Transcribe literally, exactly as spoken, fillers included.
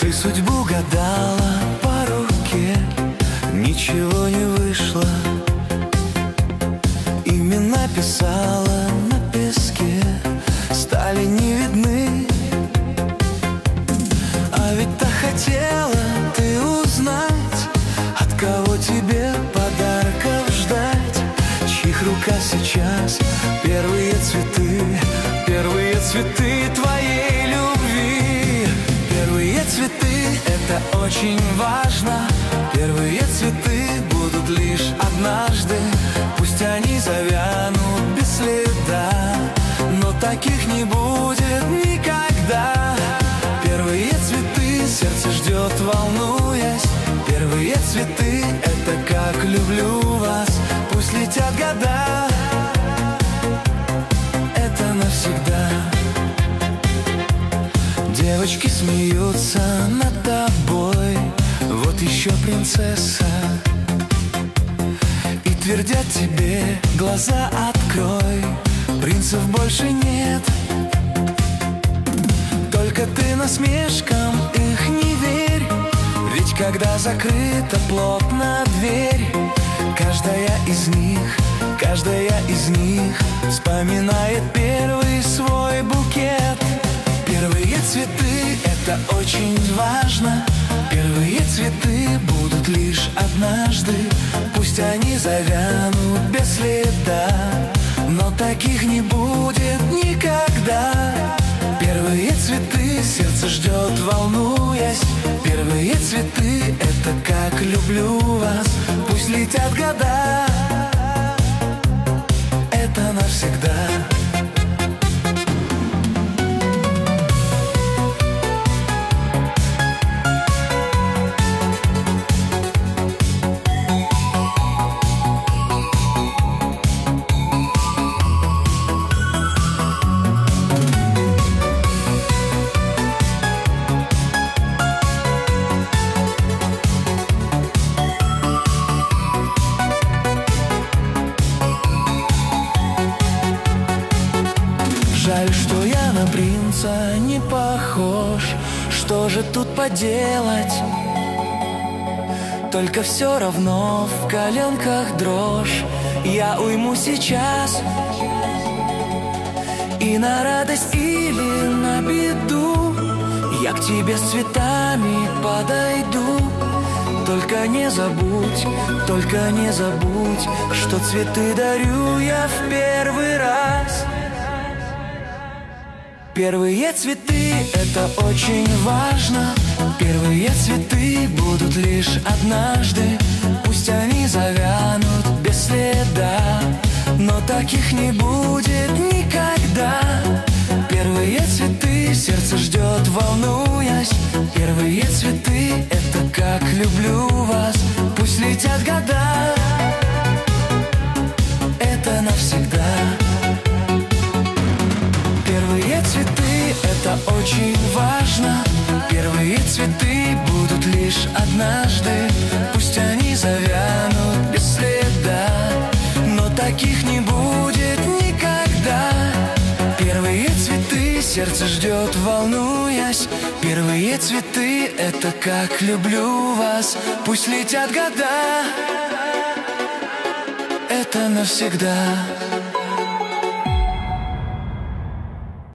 Ты судьбу гадала по руке, ничего не вышло. Имена писала на песке, стали не видны. А ведь так хотела ты узнать, от кого тебе подарков ждать, чьих рука сейчас первые цветы, первые цветы твоей любви. Первые цветы — это очень важно. Первые цветы будут лишь однажды. Пусть они завянут без следа, но таких не будет никогда. Первые цветы сердце ждет, волнуясь. Первые цветы — это как люблю вас. Пусть летят года, это навсегда. Девочки смеются над тобой, вот еще принцесса, и твердят тебе: глаза открой, принцев больше нет. Только ты насмешкам их не верь, ведь когда закрыта плотно дверь, каждая из них, каждая из них вспоминает первый свой букет. Первые цветы — это очень важно. Первые цветы будут лишь однажды. Пусть они завянут без следа, но таких не будет никогда. Первые цветы сердце ждет, волнуясь. Первые цветы — это как люблю вас. Пусть летят года, это навсегда. Жаль, что я на принца не похож. Что же тут поделать? Только все равно в коленках дрожь. Я уйму сейчас, и на радость или на беду я к тебе с цветами подойду. Только не забудь, только не забудь, что цветы дарю я в первый раз. Первые цветы — это очень важно. Первые цветы будут лишь однажды. Пусть они завянут без следа, но таких не будет никогда. Первые цветы сердце ждет, волнуясь. Первые цветы — это как люблю вас. Пусть летят года, это навсегда. Первые цветы — это очень важно. Первые цветы будут лишь однажды. Пусть они завянут без следа, но таких не будет никогда. Первые цветы сердце ждет, волнуясь. Первые цветы — это как люблю вас. Пусть летят года, это навсегда.